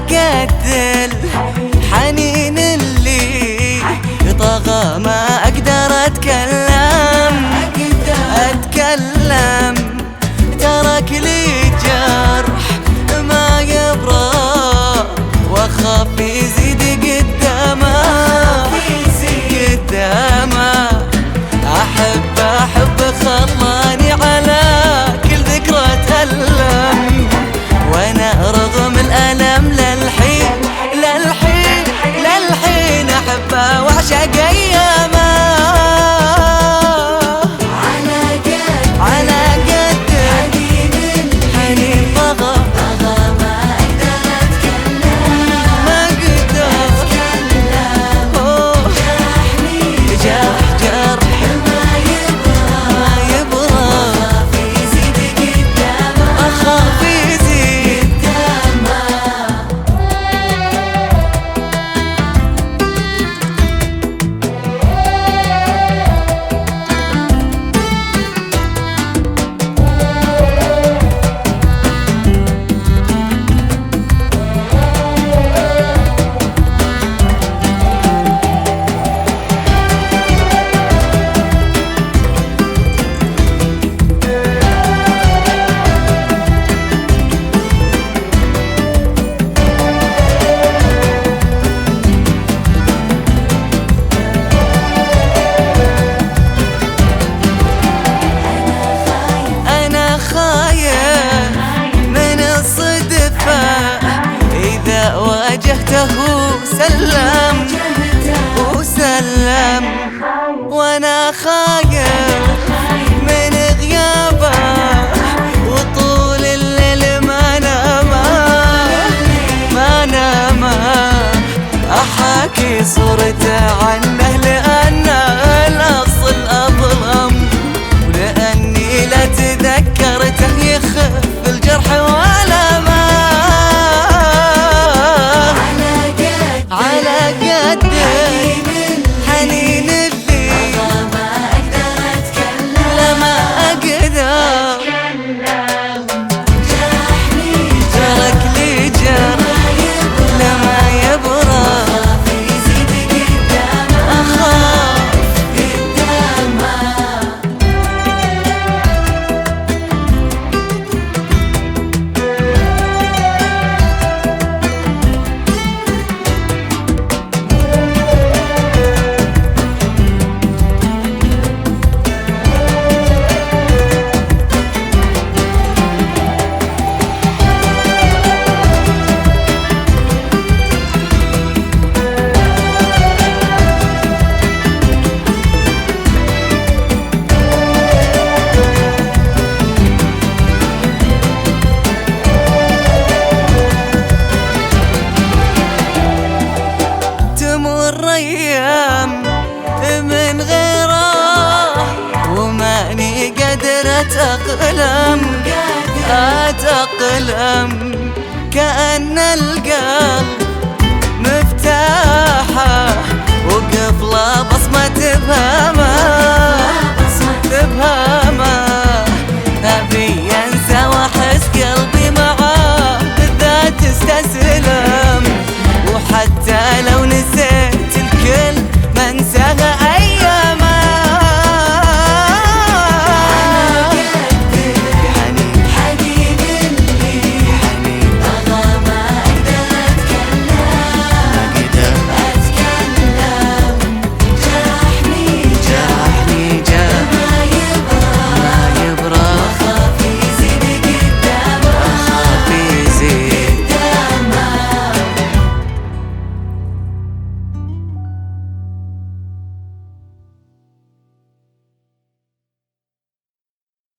قد الحنين اللي طغى ما أقدر أتكلم ترك لي جرح ما يبرى وأخاف يزيد قدامه أحب خلاني على كل ذكرى أتألم وأنا رغم الألم للحين أحبه وأعشق أيامه على قد حنين طغى ما أقدر أتكلم جرح ما يبرى أخاف يزيد واجهته وسلم وانا خايف من غيابه وطول الليل ما نام احاكي صورته عنه لانه الاصل اظلم ولاني لا تذكرته يخف الجرح ولا ما على قد حنين اللي ما أقدر أتكلم لما أقدر ترك لي جرح لما يبرى أخاف قدامه أيام من غيره وماني قادر أتأقلم كأن القلب مفتاحه